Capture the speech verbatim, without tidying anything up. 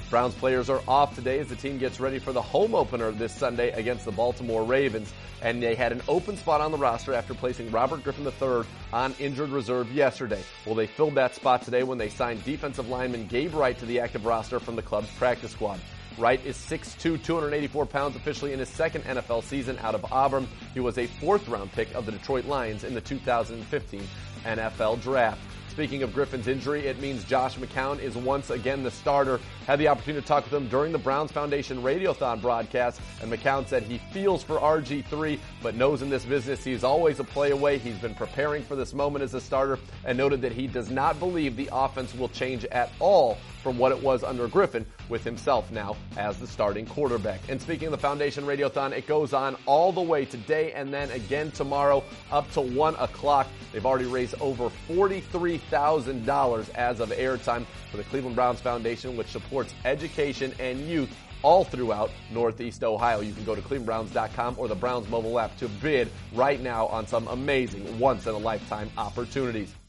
Browns players are off today as the team gets ready for the home opener this Sunday against the Baltimore Ravens. And they had an open spot on the roster after placing Robert Griffin the third on injured reserve yesterday. Well, they filled that spot today when they signed defensive lineman Gabe Wright to the active roster from the club's practice squad. Wright is six two, two hundred eighty-four pounds, officially in his second N F L season out of Auburn. He was a fourth-round pick of the Detroit Lions in the two thousand fifteen N F L Draft. Speaking of Griffin's injury, it means Josh McCown is once again the starter. Had the opportunity to talk with him during the Browns Foundation Radiothon broadcast, and McCown said he feels for R G three, but knows in this business he's always a play away. He's been preparing for this moment as a starter, and noted that he does not believe the offense will change at all from what it was under Griffin, with himself now as the starting quarterback. And speaking of the Foundation Radiothon, it goes on all the way today and then again tomorrow up to one o'clock. They've already raised over forty-three thousand dollars as of airtime for the Cleveland Browns Foundation, which supports education and youth all throughout Northeast Ohio. You can go to cleveland browns dot com or the Browns mobile app to bid right now on some amazing once-in-a-lifetime opportunities.